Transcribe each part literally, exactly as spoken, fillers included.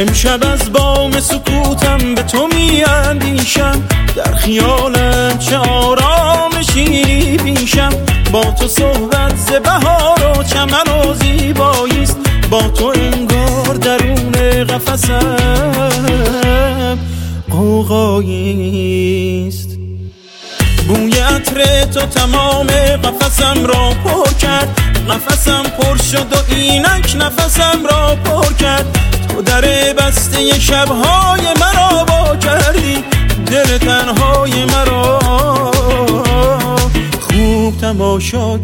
امشب از بام سکوتم به تو می اندیشم، در خیالم چه آرامشی پیشم. با تو صحبت ز بهار و چمن و زیباییست، با تو انگار درون قفسم غوغاییست. بوی عطر تو تمام قفسم را پر کرد، قفسم پر شد و اینک نفسم را پر کرد. تو در بسته شبهای مرا با کردی، دل تنهای مرا خوب تماشا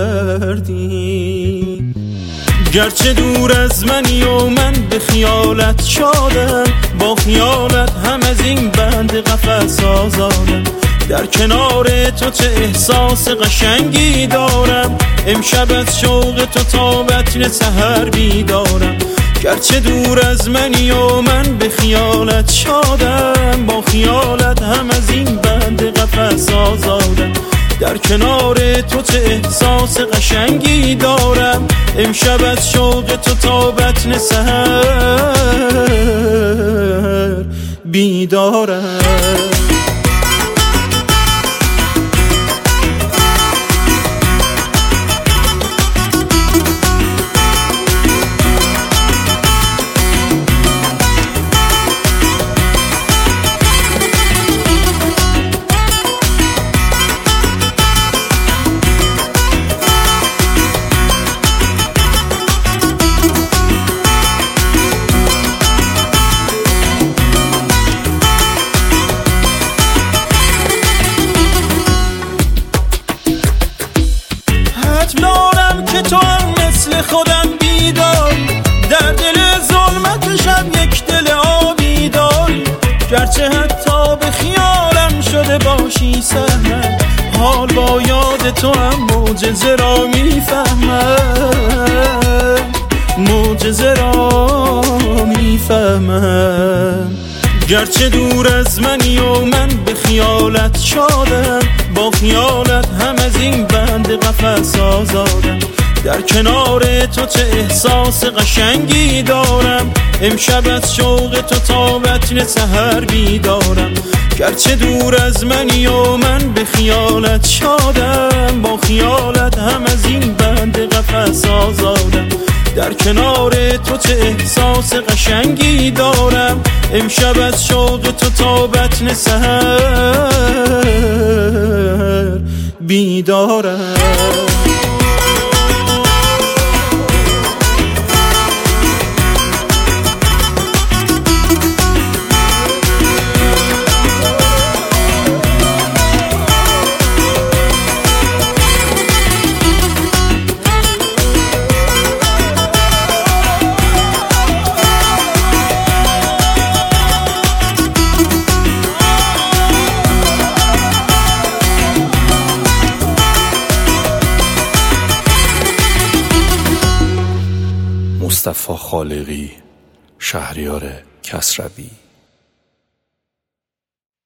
کردی. گرچه دور از منی و من به خیالت شادم، با خیالت هم از این بند قفس آزادم. در کنار تو چه احساس قشنگی دارم، امشب از شوق تو تا بطن سحر بیدارم. گرچه دور از منی و من به خیالت شادم، با خیالت هم از این بند قفس آزادم. در کنار تو چه احساس قشنگی دارم، امشب از شوق تو تا بطن سحر بیدارم. دارم که تو هم مثل خودم بیداری، در دل ظلمت شب یک دل آبی داری. گرچه حتی به خیالم شده باشی سهمم، حال با یاد تو هم معجزه را میفهمم، معجزه را میفهمم. گرچه دور از منی و من به خیالت شادم، با خیالت هم از این بند قفس آزادم. در کنار تو چه احساس قشنگی دارم، امشب از شوق تو تا بطن سحر بیدارم. گرچه دور از منی و من به خیالت شادم، با خیالت هم از این بند قفس آزادم. در کنار تو چه احساس قشنگی دارم، امشب از شوق تو تا بطن سحر بیدارم. مصطفی خالقی، شهریار کسروی.